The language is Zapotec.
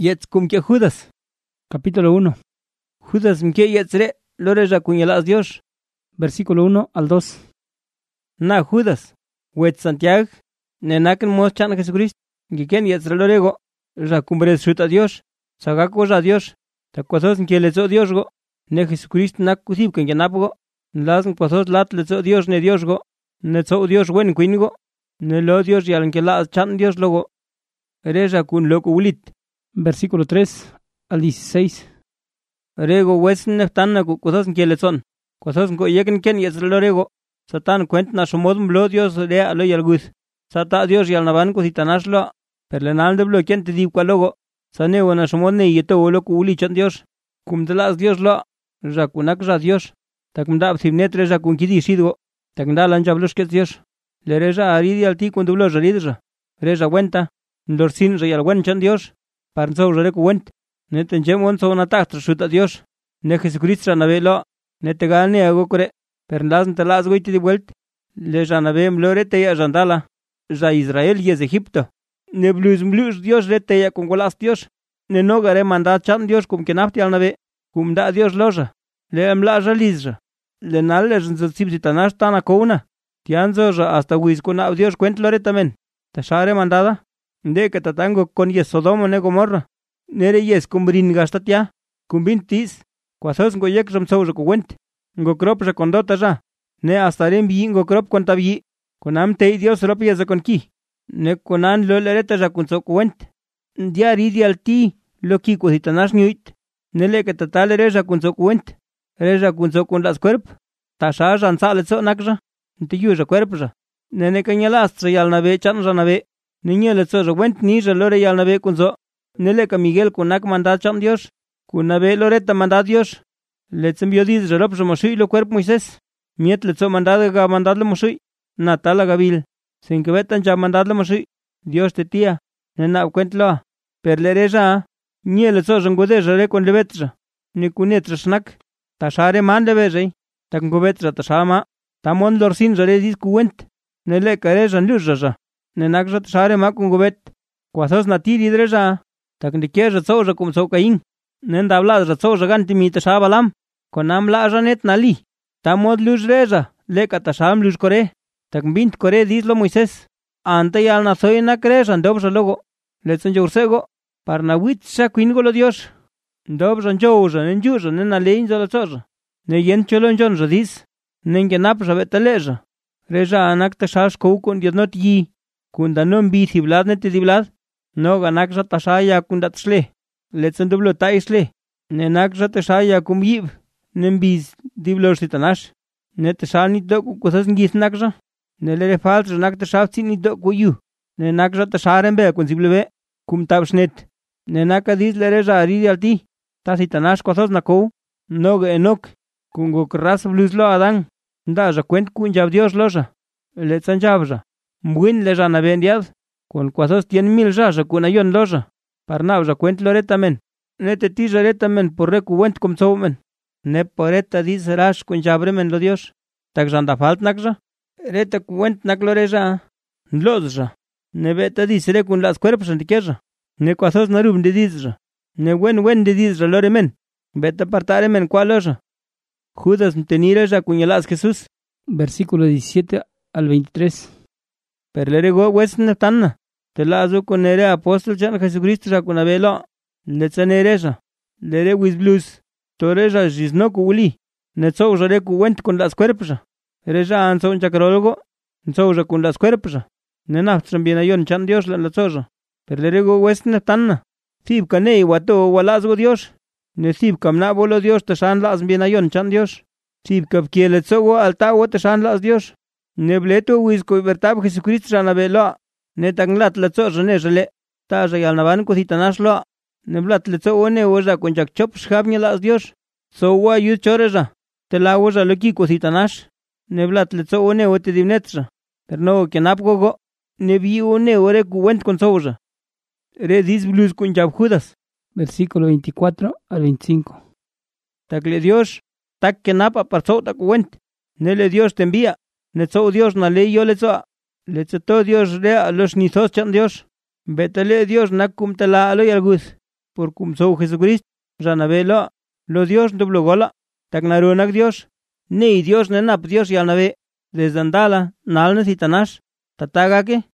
Yetz kumke Judas. Capítulo 1. Judas mke yetzre lore jacuñalas Dios. Versículo 1 al 2. Na Judas. Wet Santiago. Nenaken moschan Jesucristo. Giken yetzre lorego. Jacumbres shuta Dios. Sagako ja Dios. Tacuasos nke lezo Dios go. Ne Jesucristo nak kusib ken yanapgo. Las cuasos lat lezo Dios ne Dios go. Ne zo Dios wen quingo. Ne lo Dios yalan que la chan Dios logo. Eres kun loco ulit. Versículo 3 al 16. Rego wesen neftana cuasos nke lezon. Cuasos ngo yeken ken yetzre lorego. Satan cuent na somodum blo Dios le alo yalguth. Sata Dios yal naban kusitanashlo. Perlenal de blo ken te di logo. Sane wana somodne yeto loco uli chan Dios. Cum de las Dios lo. Jacunak ja Dios. Takmda sibnetre jacun kidi sidgo. Takmda lanjablos que Dios. Le reja aridi al ti cuando blo jaridja. Reja wenta. Ndorsin ja yal wen chan Dios. Parnso reku went. Neten jemon so na tachtra shuta Dios. Ne Jesucristo na velo. Nete gane ago kore. Perlas te las goiti di vuelt. Le janabe mlorete ya jandala. Ja Israel y es Egipto. Ne blus Dios rete ya con golas Dios. Ne no gare manda chan Dios cum que nafti al nave. Cum da Dios loja. Le amla jalizja. Le nal sibsitanash tana kouna. Tianzo ja hasta huizcona Dios cuent loretamen. Tashare mandada. De que tatango con yes Sodoma ne Gomorra. Nere yes cumbrin gastatia. Cumbin tis. Quasos go yek ramsau ja cuent. Go crop ja condota ja. Ne hasta rembi go crop contabi. Conam te Dios ropia ja con ki. Ne conan lo lereta ja con so cuent. Dia ridi al ti lo ki cositanash niuit. Nele que tatale reja con so cuent. Reja con so con las cuerp. Tasha jan sale so nakja. Te yuja cuerp ja. Nene cañalas yal nave chan ja nave. Niño le so went ni ja lore yal nave con so. Nele que Miguel con nak manda cham Dios. Con nave loreta manda Dios. Le envió dis ja rop mosui lo cuerp Moisés. Miet le so mandado ga mandadle mosui. Natala gabil. Sin que vetan ja mandadle mosui. Dios te tía. Nena cuentlo. Per le reja. Ni le so jangode jare con levetra. Ni kunetra snak. Tashare man levejai. Tak govetra tashama. Tamon lorsin jare dis kuent. Nele kare jan lujaja. Nenak jat share ma con govet. Quasos natiri dreja. Tak ndikeja soja cum so kain. Nenda hablas ja soja ganti mi tashabalam. Konam la janet nali. Tamod lujreja. Leka tasham luj kore. Tak bint kore dislo Moisés. Ante yal na soy na crejan dobja logo. Letson jorsego. Parna wit sa quingolo Dios. Dobjan joja nen juja nen na lein zola soja. Ne yen cholon jon jadis. Nen genap betaleja. Reja anak tashash kou con Dios not yi. Kunda non bi ciblad net diblad. No ganak ja tashaya kundat shle. Letson doblo taisle. Nenak ja tashaya kum yib. Nen bis diblo sitanash. Net tashani doku cosas ngis nakja. Nelere falt nak tashaft ni doku yu. Nenak ja tasharen be con siblebe. Kum tabshnet. Nenaka dis lereja aridi alti. Tasitanash cosas nako. No enok. Kungo kras bluslo Adán. Da ja cuent kun jab Dios loja. Letsan jabja. Mwin le jana bendiad. Con cosas 100,000 ja kun ayon loja. Parnau ja cuent loretamen. Nete ti jaretamen por reku went cum soumen. Ne poreta dis rash kun jabremen lo Dios. Tak janda falt nakja. Reta kuent nak loreja. Lozja. Ne beta dis rekun las cuerpos antikeja. Ne cosas narub de disja. Ne wen de disja loremen. Beta partaremen cualoja. Judas tenire ja cuñalas Jesús. Versículo 17 al 23. Perlerego wesen tanna. Te lazo con ere apóstol chan Jesucristo ja con avelo. Letzanereja. Lere wisblus. Toreja jisno kuuli. Netso jare kuwent con las cuerpos. Reja anson chacrólogo. Netso ja con las cuerpos. Nenaftrem bien ayon chan Dios la soja. Perlerego wesen tanna. Sib kanei wato walazgo Dios. Nesib kamna bolo Dios tashan las bien ayon chan Dios. Sib kap kieletsogo altawo tashan las Dios. Nebleto wizko vertab Jesucristo jana velo. Netanglat letso jane jale. Ta jayal naban ko hitanashlo. Neblat letso one oja con jak chop shabnya las Dios. So wa yu choreja. Te la oja loki ko hitanash. Neblat letso one ote dimnetra. Perno kenapgogo. Nebi one ore kuwent con soja. Redis blus con jab Judas. Versículo 24 al 25. Takle Dios. Tak kenapa parso tak kuwent. Nele Dios te envía. Netso Dios na ley yo letso. Letso Dios rea los nizos chan Dios. Betale Dios nakum tala alo yalgus. por kumso Jesucristo, ranabe lo Dios ndublo gola, tak narunak Dios, ni Dios nenap Dios yalnabe, desde andala, nalnes y tanash, tatagake,